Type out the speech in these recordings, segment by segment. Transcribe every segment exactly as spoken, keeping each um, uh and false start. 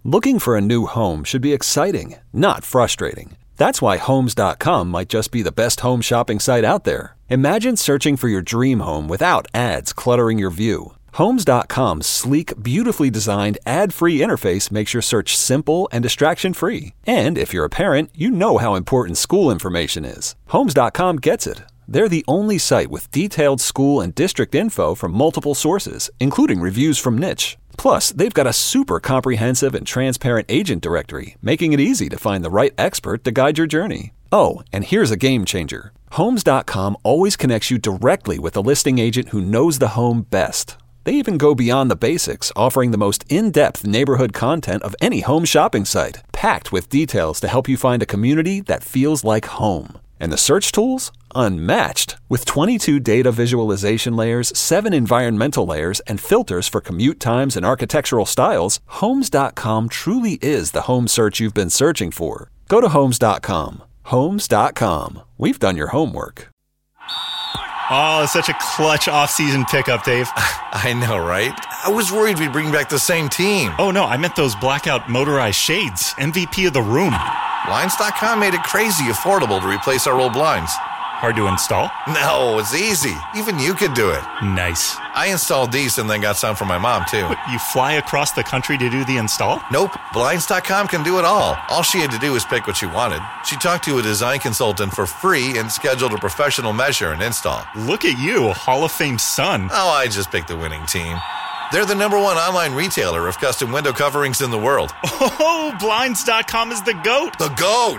Looking for a new home should be exciting, not frustrating. That's why Homes dot com might just be the best home shopping site out there. Imagine searching for your dream home without ads cluttering your view. Homes dot com's sleek, beautifully designed, ad-free interface makes your search simple and distraction-free. And if you're a parent, you know how important school information is. Homes dot com gets it. They're the only site with detailed school and district info from multiple sources, including reviews from Niche. Plus, they've got a super comprehensive and transparent agent directory, making it easy to find the right expert to guide your journey. Oh, and here's a game changer. Homes dot com always connects you directly with a listing agent who knows the home best. They even go beyond the basics, offering the most in-depth neighborhood content of any home shopping site, packed with details to help you find a community that feels like home. And the search tools? Unmatched. With twenty-two data visualization layers, seven environmental layers, and filters for commute times and architectural styles, Homes dot com truly is the home search you've been searching for. Go to Homes dot com. Homes dot com. We've done your homework. Oh, it's such a clutch off-season pickup, Dave. I know, right? I was worried we'd bring back the same team. Oh, no, I meant those blackout motorized shades. M V P of the room. Blinds dot com made it crazy affordable to replace our old blinds. Hard to install? No, it's easy. Even you could do it. Nice. I installed these and then got some for my mom, too. What, you fly across the country to do the install? Nope. Blinds dot com can do it all. All she had to do was pick what she wanted. She talked to a design consultant for free and scheduled a professional measure and install. Look at you, Hall of Fame son. Oh, I just picked the winning team. They're the number one online retailer of custom window coverings in the world. Oh, Blinds dot com is the GOAT. The GOAT!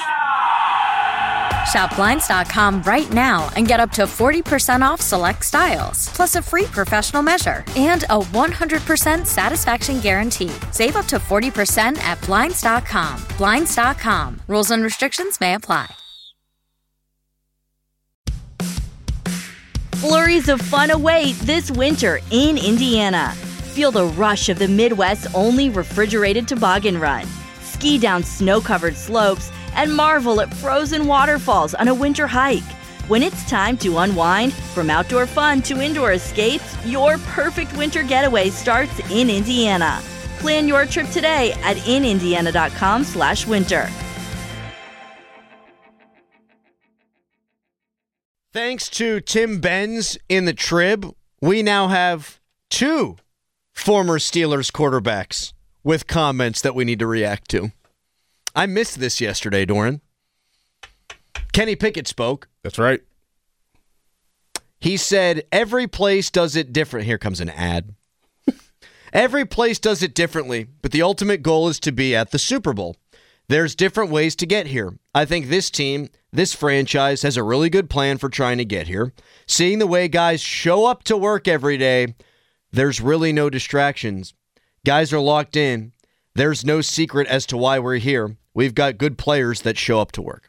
Shop Blinds dot com right now and get up to forty percent off select styles, plus a free professional measure and a one hundred percent satisfaction guarantee. Save up to forty percent at Blinds dot com. Blinds dot com. Rules and restrictions may apply. Flurries of fun await this winter in Indiana. Feel the rush of the Midwest's only refrigerated toboggan run. Ski down snow-covered slopes and marvel at frozen waterfalls on a winter hike. When it's time to unwind, from outdoor fun to indoor escapes, your perfect winter getaway starts in Indiana. Plan your trip today at in indiana dot com slash winter. Thanks to Tim Benz in the Trib, we now have two former Steelers quarterbacks with comments that we need to react to. I missed this yesterday, Doran. Kenny Pickett spoke. That's right. He said, every place does it different. Here comes an ad. Every place does it differently, but the ultimate goal is to be at the Super Bowl. There's different ways to get here. I think this team, this franchise, has a really good plan for trying to get here. Seeing the way guys show up to work every day, there's really no distractions. Guys are locked in. There's no secret as to why we're here. We've got good players that show up to work.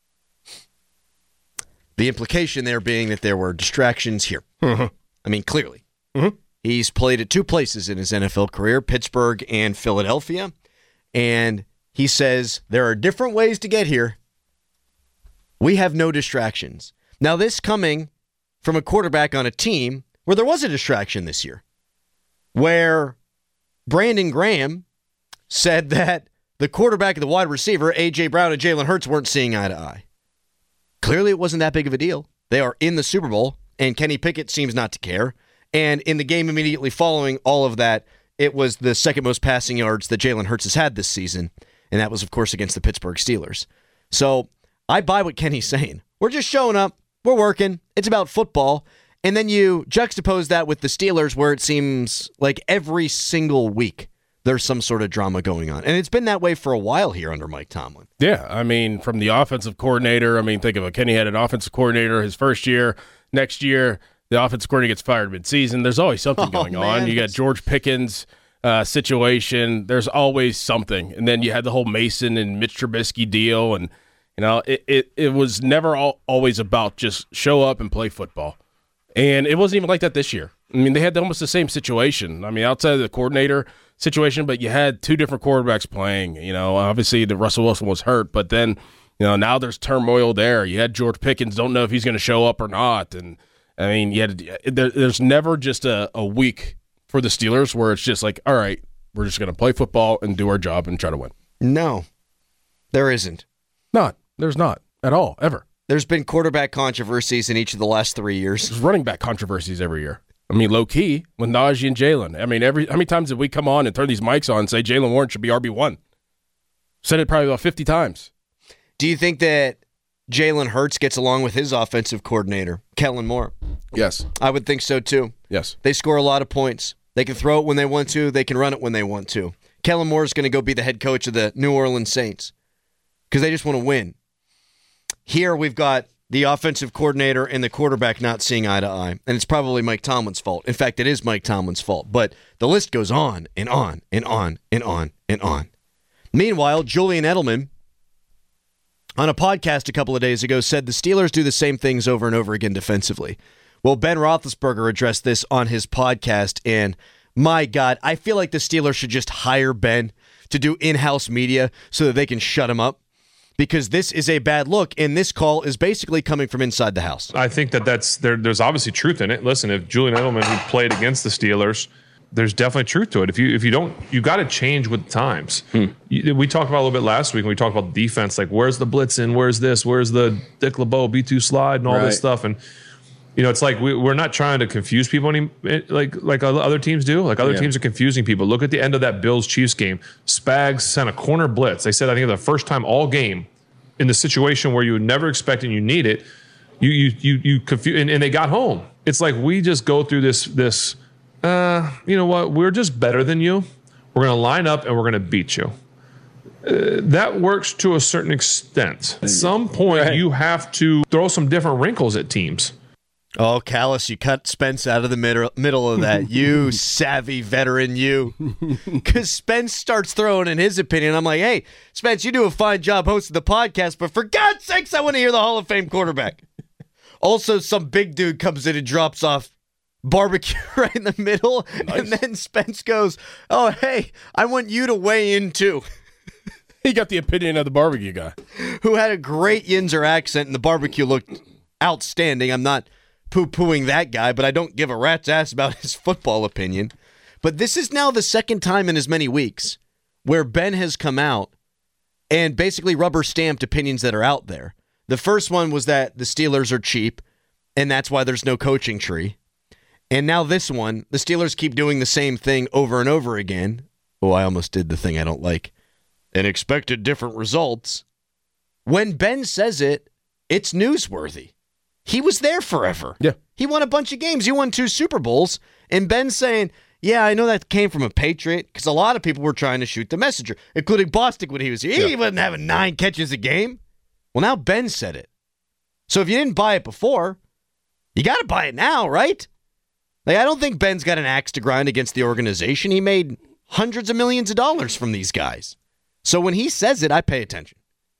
The implication there being that there were distractions here. Mm-hmm. I mean, clearly. Mm-hmm. He's played at two places in his N F L career, Pittsburgh and Philadelphia. And he says there are different ways to get here. We have no distractions. Now, this coming from a quarterback on a team where there was a distraction this year, where Brandon Graham said that the quarterback and the wide receiver, A J. Brown and Jalen Hurts, weren't seeing eye to eye. Clearly, it wasn't that big of a deal. They are in the Super Bowl, and Kenny Pickett seems not to care. And in the game immediately following all of that, it was the second most passing yards that Jalen Hurts has had this season, and that was, of course, against the Pittsburgh Steelers. So I buy what Kenny's saying. We're just showing up. We're working. It's about football. And then you juxtapose that with the Steelers, where it seems like every single week there's some sort of drama going on. And it's been that way for a while here under Mike Tomlin. Yeah, I mean, from the offensive coordinator, I mean, think of it. Kenny had an offensive coordinator his first year. Next year, the offensive coordinator gets fired midseason. There's always something going oh, on. You got George Pickens' uh, situation. There's always something. And then you had the whole Mason and Mitch Trubisky deal. And, you know, it, it, it was never all, always about just show up and play football. And it wasn't even like that this year. I mean, they had almost the same situation. I mean, outside of the coordinator situation, but you had two different quarterbacks playing. You know, obviously the Russell Wilson was hurt, but then, you know, now there's turmoil there. You had George Pickens, don't know if he's going to show up or not. And, I mean, you had there, there's never just a, a week for the Steelers where it's just like, all right, We're just going to play football and do our job and try to win. No, there isn't. Not. There's not at all, ever. There's been quarterback controversies in each of the last three years. There's running back controversies every year. I mean, low key with Najee and Jalen. I mean, every how many times did we come on and turn these mics on and say Jalen Warren should be R B one? Said it probably about fifty times. Do you think that Jalen Hurts gets along with his offensive coordinator, Kellen Moore? Yes. I would think so, too. Yes. They score a lot of points. They can throw it when they want to. They can run it when they want to. Kellen Moore is going to go be the head coach of the New Orleans Saints because they just want to win. Here we've got the offensive coordinator and the quarterback not seeing eye to eye, and it's probably Mike Tomlin's fault. In fact, it is Mike Tomlin's fault, but the list goes on and on and on and on and on. Meanwhile, Julian Edelman, on a podcast a couple of days ago, said the Steelers do the same things over and over again defensively. Well, Ben Roethlisberger addressed this on his podcast, and my God, I feel like the Steelers should just hire Ben to do in-house media so that they can shut him up, because this is a bad look, and this call is basically coming from inside the house. I think that that's there. There's obviously truth in it. Listen, if Julian Edelman, who played against the Steelers, there's definitely truth to it. If you if you don't, you got to change with the times. Hmm. You, we talked about a little bit last week when we talked about defense, like where's the blitzing, where's this, where's the Dick LeBeau B two slide, and all right. this stuff, and you know, it's like we, we're not trying to confuse people any like like other teams do. Like other yeah. teams are confusing people. Look at the end of that Bills Chiefs game. Spags sent a corner blitz. They said I think the first time all game in the situation where you would never expect and you need it, you you you you confuse and, and they got home. It's like we just go through this this. Uh, you know what? We're just better than you. We're going to line up and we're going to beat you. Uh, that works to a certain extent. At some point, right. you have to throw some different wrinkles at teams. Oh, Callis, you cut Spence out of the middle, middle of that. You savvy veteran, you. Because Spence starts throwing in his opinion. I'm like, hey, Spence, you do a fine job hosting the podcast, but for God's sakes, I want to hear the Hall of Fame quarterback. Also, some big dude comes in and drops off barbecue right in the middle, nice. And then Spence goes, oh, hey, I want you to weigh in too. He got the opinion of the barbecue guy. Who had a great Yinzer accent, and the barbecue looked outstanding. I'm not poo-pooing that guy, but I don't give a rat's ass about his football opinion. But this is now the second time in as many weeks where Ben has come out and basically rubber-stamped opinions that are out there. The first one was that the Steelers are cheap, and that's why there's no coaching tree. And now this one, the Steelers keep doing the same thing over and over again. Oh, I almost did the thing I don't like. And expected different results. When Ben says it, it's newsworthy. He was there forever. Yeah. He won a bunch of games. He won two Super Bowls. And Ben's saying, yeah, I know that came from a Patriot, because a lot of people were trying to shoot the messenger, including Bostic when he was here. He yeah. wasn't having nine catches a game. Well, now Ben said it. So if you didn't buy it before, you got to buy it now, right? Like, I don't think Ben's got an axe to grind against the organization. He made hundreds of millions of dollars from these guys. So when he says it, I pay attention.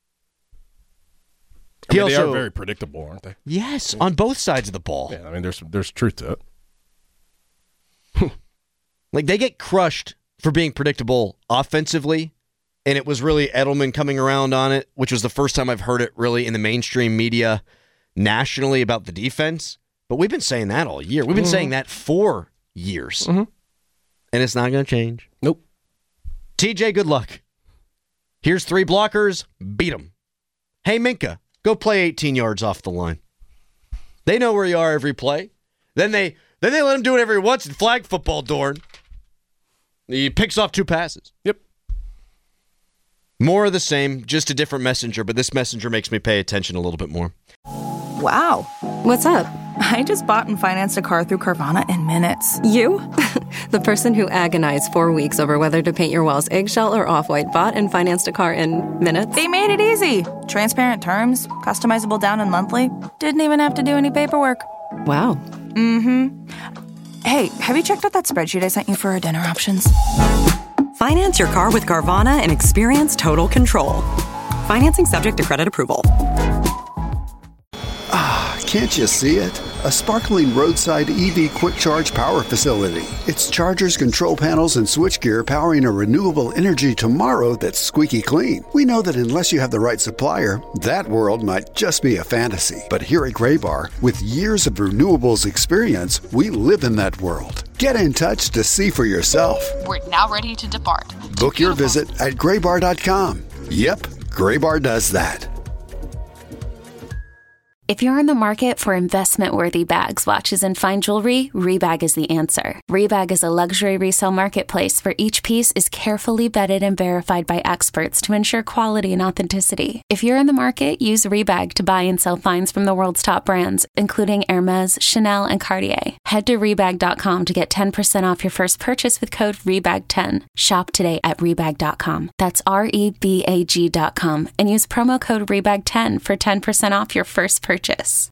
I mean, also, they are very predictable, aren't they? Yes, on both sides of the ball. Yeah, I mean, there's there's truth to it. Like, they get crushed for being predictable offensively, and it was really Edelman coming around on it, which was the first time I've heard it really in the mainstream media nationally about the defense. But we've been saying that all year. We've been mm-hmm. saying that for years. Mm-hmm. And it's not going to change. Nope. T J, good luck. Here's three blockers. Beat them. Hey, Minka, go play eighteen yards off the line. They know where you are every play. Then they then they let him do it every once in flag football, Dorn. He picks off two passes. Yep. More of the same, just a different messenger, but this messenger makes me pay attention a little bit more. Wow. What's up? I just bought and financed a car through Carvana in minutes. You? The person who agonized four weeks over whether to paint your walls eggshell or off-white bought and financed a car in minutes? They made it easy. Transparent terms, customizable down and monthly. Didn't even have to do any paperwork. Wow. Mm-hmm. Hey, have you checked out that spreadsheet I sent you for our dinner options? Finance your car with Carvana and experience total control. Financing subject to credit approval. Ah, can't you see it? a sparkling roadside E V quick charge power facility. It's chargers, control panels, and switchgear powering a renewable energy tomorrow that's squeaky clean. We know that unless you have the right supplier, that world might just be a fantasy. But here at Graybar, with years of renewables experience, we live in that world. Get in touch to see for yourself. We're now ready to depart. Book your visit at graybar dot com. Yep, Graybar does that. If you're in the market for investment-worthy bags, watches, and fine jewelry, Rebag is the answer. Rebag is a luxury resale marketplace where each piece is carefully vetted and verified by experts to ensure quality and authenticity. If you're in the market, use Rebag to buy and sell finds from the world's top brands, including Hermes, Chanel, and Cartier. Head to rebag dot com to get ten percent off your first purchase with code rebag ten. Shop today at rebag dot com. That's R E B A G dot com and use promo code rebag ten for ten percent off your first purchase. Purchase.